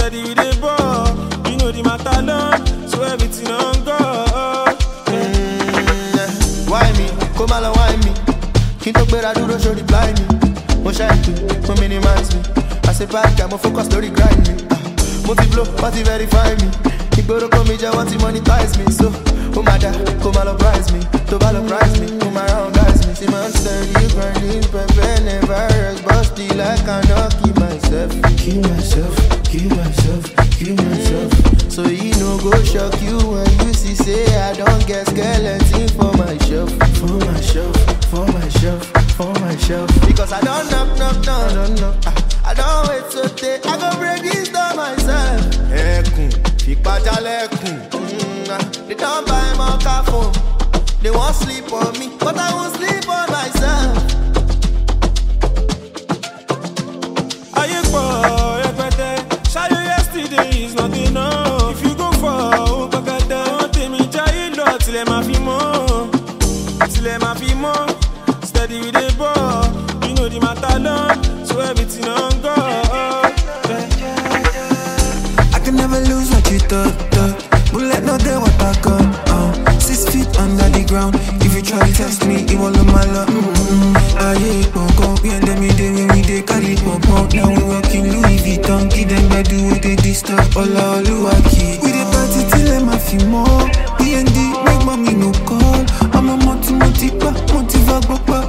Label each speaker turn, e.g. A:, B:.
A: Steady with the ball, you know the matter done, so everything on God.
B: Why me? Come on, why me? Can't talk better, do show reply me. Mo shy to, mo minimize me. I say back, I'm focus, story grind me. Multi-blow, party verify me. Igboro come me, just want to monetize me. So, oh my God, come on, prize me. To prize me, come around, guys me. See my steady grinding, prepare, never rest. But still I cannot keep myself. Keep myself. So you know go shock you when you see say I don't get skeleton for my shelf. Because I don't knock. I don't wait so day. I go break this down myself. They don't buy my car phone. They won't sleep on me, but I won't sleep on myself.
A: Are you boy? Show you yesterday is not enough. If you go for till my more. Steady with the ball, you know the matter done, so everything on God.
C: I can never lose what you thought. Bullet no day what I got. 6 feet under the ground. If you try to test me, it won't look my luck. I hate go. We and them when we dey carry pump out. Now we working Louis Vuitton. Give them bedu with the disturb. All Oluwaki. We dey party till them a feel more. D&D make mommy no call. I'm a motiva.